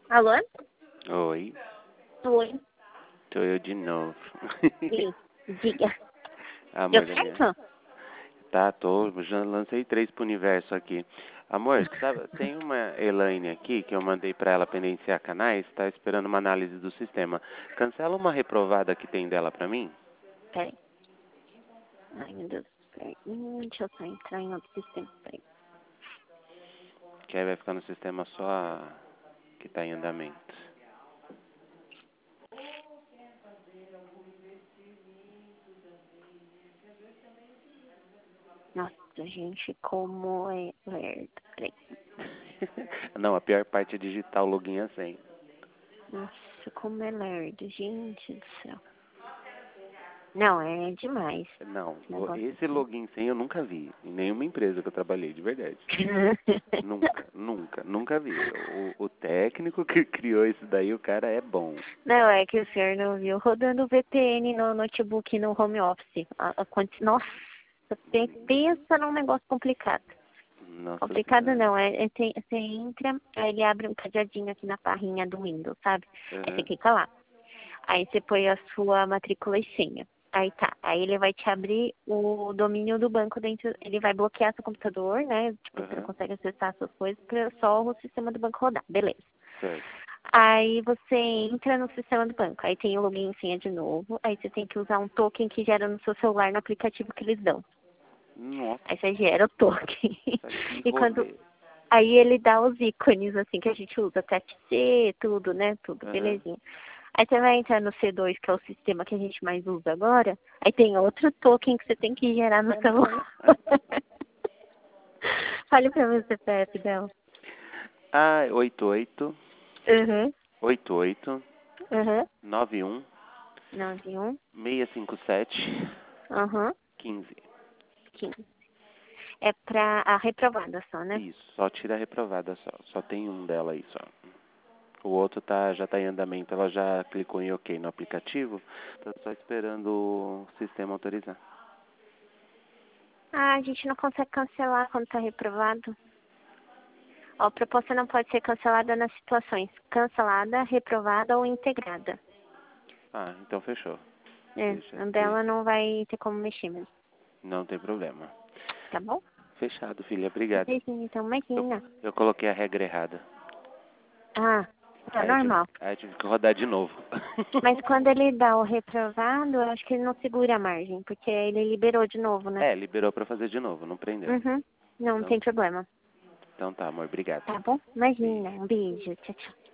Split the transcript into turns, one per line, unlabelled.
Alô?
Oi,
Oi.
sou eu de novo.
Diga.
Amor
Deu
da minha...
certo?
Tá, já lancei 3 pro universo aqui. Amor, sabe, tem uma Elaine aqui que eu mandei pra ela pra iniciar canais, tá esperando uma análise do sistema. Cancela uma reprovada que tem dela pra mim?
Peraí. Ai, meu Deus. Peraí. Deixa eu só entrar em outro sistema. Peraí.
Que aí vai ficar no sistema só a que tá em andamento.
Nossa, gente, como é lerdo. Peraí.
Não, a pior parte é digitar o login e a senha.
Nossa, como é lerdo. Gente do céu. Não, é demais.
Não,
Esse negócio
esse
aqui.
login e senha eu nunca vi em nenhuma empresa que eu trabalhei, de verdade. Nunca vi. O técnico que criou isso daí, o cara é bom.
Não, é que o senhor não viu rodando VPN no notebook no home office. Nossa, pensa num negócio complicado.
Nossa
Complicado
senhora.
não, você entra, aí ele abre um cadeadinho aqui na barrinha do Windows, sabe? Aí você
Uhum.
clica lá. Aí você põe a sua matrícula e senha. Aí tá. Aí ele vai te abrir o domínio do banco dentro. Ele vai bloquear seu computador, né? Tipo, você não
Uhum.
consegue acessar suas coisas para só o sistema do banco rodar. Beleza.
Certo.
Aí você entra no sistema do banco. Aí tem o login e senha de novo. Aí você tem que usar um token que gera no seu celular no aplicativo que eles dão.
Nossa,
Aí você gera o token.
que
E quando
rolê.
aí ele dá os ícones, assim, que a gente usa, TFC, tudo, né? Tudo,
Uhum.
belezinha. Aí você vai entrar no C2, que é o sistema que a gente mais usa agora. Aí tem outro token que você tem que gerar no celular. Fale pra mim o CPF dela.
Ah, 88
Uhum,
88
uhum.
91
91,
657
uhum,
15.
15. É pra a reprovada só, né?
Isso, só tira a reprovada só. Só tem um dela aí só. O outro já tá em andamento, ela já clicou em OK no aplicativo, tá só esperando o sistema autorizar.
Ah, a gente não consegue cancelar quando tá reprovado. Ó, a proposta não pode ser cancelada nas situações cancelada, reprovada ou integrada.
Ah, então fechou.
É,
Deixa,
a dela não vai ter como mexer mesmo.
não tem problema.
Tá bom?
Fechado, filha, obrigado.
Beijinho, então, imagina.
Eu coloquei a regra errada.
Ah, tá
Aí
normal.
eu tive que rodar de novo.
Mas quando ele dá o reprovado, eu acho que ele não segura a margem, porque ele liberou de novo, né?
É, liberou pra fazer de novo, não prendeu.
Uhum. Não
Então,
tem problema.
então tá, amor, obrigado.
Tá bom?
Beijo.
Imagina. Um beijo. Tchau, tchau.